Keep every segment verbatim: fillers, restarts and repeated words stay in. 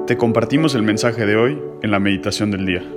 Te compartimos el mensaje de hoy en la meditación del día.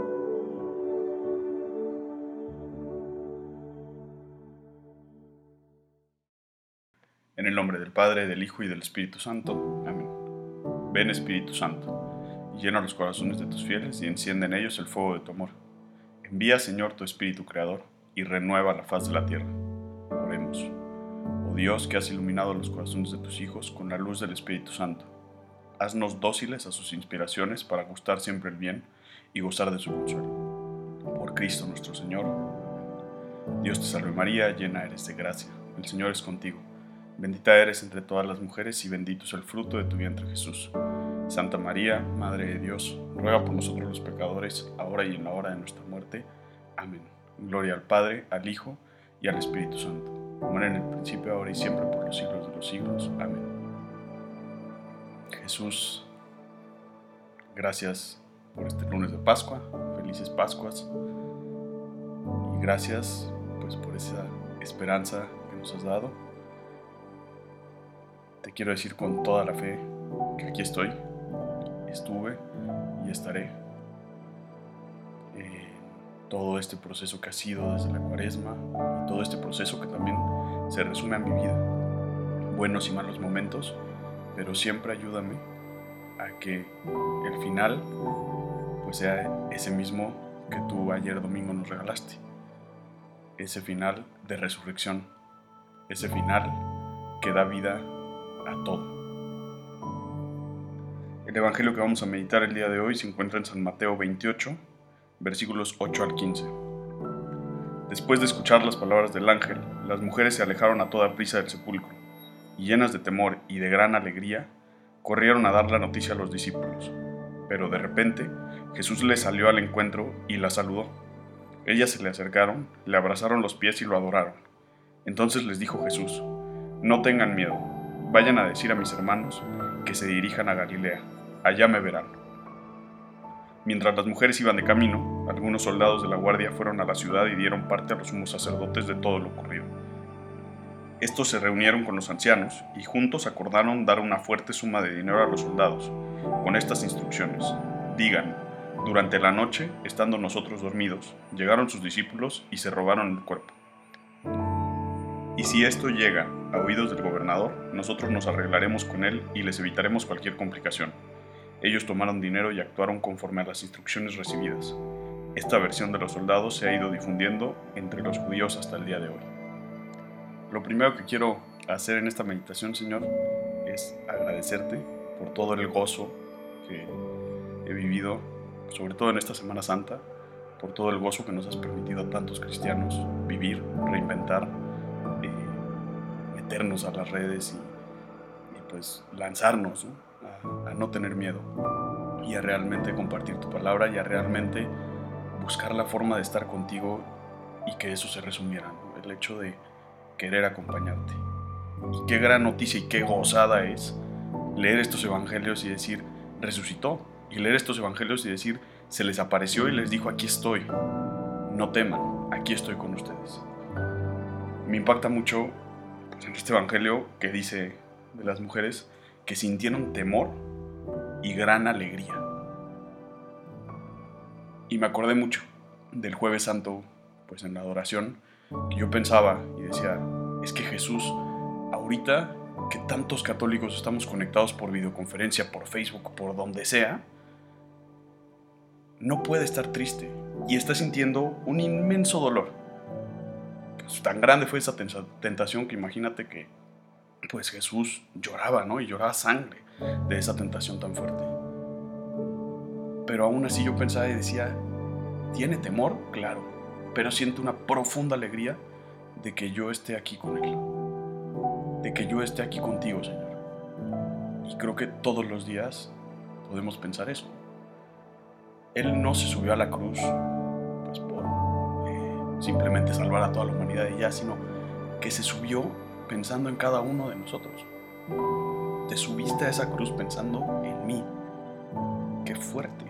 En el nombre del Padre, del Hijo y del Espíritu Santo. Amén. Ven, Espíritu Santo, y llena los corazones de tus fieles y enciende en ellos el fuego de tu amor. Envía, Señor, tu Espíritu Creador y renueva la faz de la tierra. Oremos. Oh Dios, que has iluminado los corazones de tus hijos con la luz del Espíritu Santo, haznos dóciles a sus inspiraciones para gustar siempre el bien y gozar de su consuelo. Por Cristo nuestro Señor. Dios te salve María, llena eres de gracia. El Señor es contigo. Bendita eres entre todas las mujeres y bendito es el fruto de tu vientre Jesús. Santa María, Madre de Dios, ruega por nosotros los pecadores, ahora y en la hora de nuestra muerte. Amén. Gloria al Padre, al Hijo y al Espíritu Santo, como era en el principio, ahora y siempre, por los siglos de los siglos. Amén. Jesús, gracias por este lunes de Pascua, felices Pascuas, y gracias pues por esa esperanza que nos has dado. Te quiero decir con toda la fe que aquí estoy, estuve y estaré en todo este proceso que ha sido desde la Cuaresma y todo este proceso que también se resume a mi vida, buenos y malos momentos, pero siempre ayúdame a que el final pues sea ese mismo que tú ayer domingo nos regalaste, ese final de resurrección, ese final que da vida a todo. El evangelio que vamos a meditar el día de hoy se encuentra en San Mateo veintiocho, versículos ocho al quince. Después de escuchar las palabras del ángel, las mujeres se alejaron a toda prisa del sepulcro, y llenas de temor y de gran alegría, corrieron a dar la noticia a los discípulos. Pero de repente, Jesús les salió al encuentro y la saludó. Ellas se le acercaron, le abrazaron los pies y lo adoraron. Entonces les dijo Jesús: No tengan miedo, vayan a decir a mis hermanos que se dirijan a Galilea, allá me verán. Mientras las mujeres iban de camino, algunos soldados de la guardia fueron a la ciudad y dieron parte a los sumos sacerdotes de todo lo ocurrido. Estos se reunieron con los ancianos y juntos acordaron dar una fuerte suma de dinero a los soldados, con estas instrucciones: digan, durante la noche, estando nosotros dormidos, llegaron sus discípulos y se robaron el cuerpo. Y si esto llega a oídos del gobernador, nosotros nos arreglaremos con él y les evitaremos cualquier complicación. Ellos tomaron dinero y actuaron conforme a las instrucciones recibidas. Esta versión de los soldados se ha ido difundiendo entre los judíos hasta el día de hoy. Lo primero que quiero hacer en esta meditación, Señor, es agradecerte por todo el gozo que he vivido, sobre todo en esta Semana Santa, por todo el gozo que nos has permitido a tantos cristianos vivir, reinventar, eh, meternos a las redes y, y pues lanzarnos, ¿no? A, a no tener miedo y a realmente compartir tu palabra y a realmente buscar la forma de estar contigo y que eso se resumiera, ¿no? El hecho de querer acompañarte. Y qué gran noticia y qué gozada es leer estos evangelios y decir, resucitó, y leer estos evangelios y decir, se les apareció y les dijo, aquí estoy, no teman, aquí estoy con ustedes. Me impacta mucho pues, en este evangelio que dice de las mujeres que sintieron temor y gran alegría. Y me acordé mucho del Jueves Santo, pues en la adoración, que yo pensaba y decía, es que Jesús, ahorita que tantos católicos estamos conectados por videoconferencia, por Facebook, por donde sea, no puede estar triste y está sintiendo un inmenso dolor. Pues tan grande fue esa tentación que imagínate que pues Jesús lloraba, ¿no? Y lloraba sangre de esa tentación tan fuerte. Pero aún así yo pensaba y decía, ¿tiene temor? Claro. Pero siento una profunda alegría de que yo esté aquí con Él, de que yo esté aquí contigo, Señor. Y creo que todos los días podemos pensar eso. Él no se subió a la cruz pues, por eh, simplemente salvar a toda la humanidad y ya, sino que se subió pensando en cada uno de nosotros. Te subiste a esa cruz pensando en mí. ¡Qué fuerte!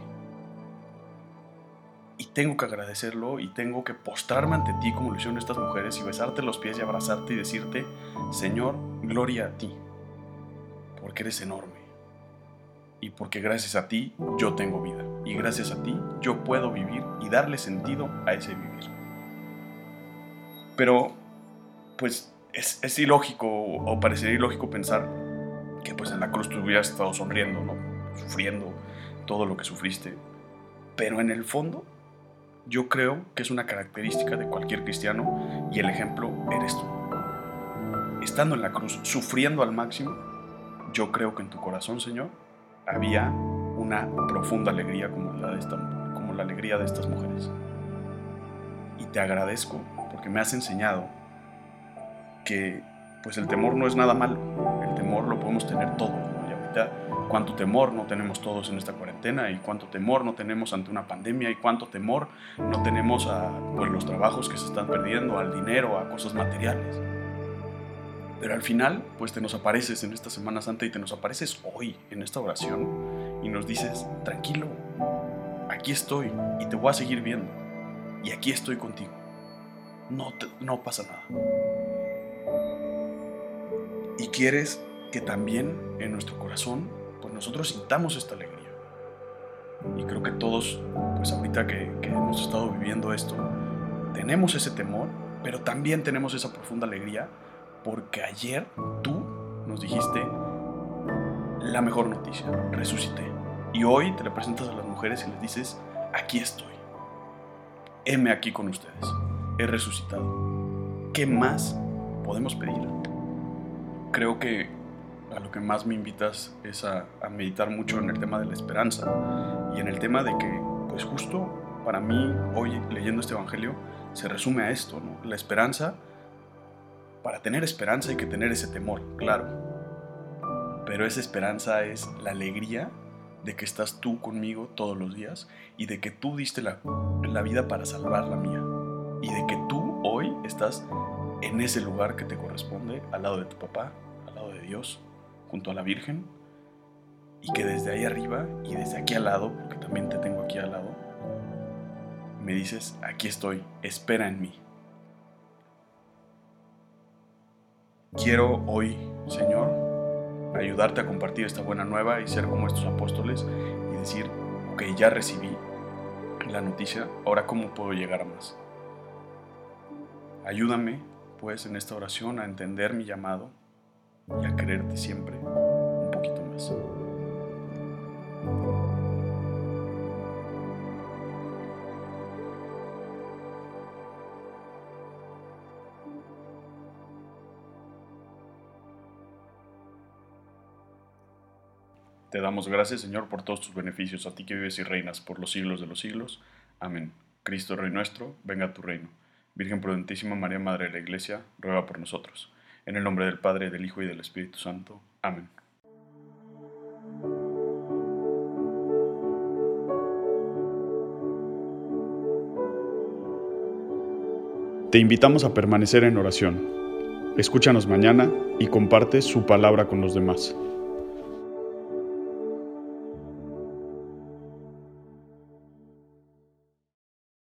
Y tengo que agradecerlo y tengo que postrarme ante ti como lo hicieron estas mujeres y besarte los pies y abrazarte y decirte, Señor, gloria a ti, porque eres enorme y porque gracias a ti yo tengo vida, y gracias a ti yo puedo vivir y darle sentido a ese vivir. Pero, pues, es, es ilógico, o parecería ilógico pensar que pues en la cruz tú hubieras estado sonriendo, ¿no? Sufriendo todo lo que sufriste. Pero en el fondo, yo creo que es una característica de cualquier cristiano, y el ejemplo eres tú. Estando en la cruz, sufriendo al máximo, yo creo que en tu corazón, Señor, había una profunda alegría como la, de esta, como la alegría de estas mujeres. Y te agradezco porque me has enseñado que pues el temor no es nada malo. El temor lo podemos tener todos, ¿no? Y ahorita, cuánto temor no tenemos todos en esta cuarentena, y cuánto temor no tenemos ante una pandemia, y cuánto temor no tenemos a pues, los trabajos que se están perdiendo, al dinero, a cosas materiales. Pero al final, pues te nos apareces en esta Semana Santa, y te nos apareces hoy en esta oración y nos dices, tranquilo, aquí estoy y te voy a seguir viendo, y aquí estoy contigo. No, te, no pasa nada. Y quieres que también en nuestro corazón, pues nosotros sintamos esta alegría. Y creo que todos, pues ahorita que, que hemos estado viviendo esto, tenemos ese temor, pero también tenemos esa profunda alegría, porque ayer tú nos dijiste la mejor noticia, resucité. Y hoy te la presentas a las mujeres y les dices, aquí estoy. Heme aquí con ustedes. He resucitado. ¿Qué más podemos pedir? Creo que a lo que más me invitas es a, a meditar mucho en el tema de la esperanza, y en el tema de que, pues justo para mí, hoy leyendo este evangelio, se resume a esto, ¿no? La esperanza. Para tener esperanza hay que tener ese temor, claro. Pero esa esperanza es la alegría de que estás tú conmigo todos los días, y de que tú diste la, la vida para salvar la mía. Y de que tú hoy estás en ese lugar que te corresponde, al lado de tu papá, al lado de Dios, junto a la Virgen. Y que desde ahí arriba y desde aquí al lado, porque también te tengo aquí al lado, me dices, aquí estoy, espera en mí. Quiero hoy, Señor, ayudarte a compartir esta buena nueva y ser como estos apóstoles y decir, ok, ya recibí la noticia, ahora ¿cómo puedo llegar a más? Ayúdame, pues, en esta oración a entender mi llamado y a quererte siempre un poquito más. Te damos gracias, Señor, por todos tus beneficios, a ti que vives y reinas por los siglos de los siglos. Amén. Cristo, Rey nuestro, venga a tu reino. Virgen prudentísima, María, Madre de la Iglesia, ruega por nosotros. En el nombre del Padre, del Hijo y del Espíritu Santo. Amén. Te invitamos a permanecer en oración. Escúchanos mañana y comparte su palabra con los demás.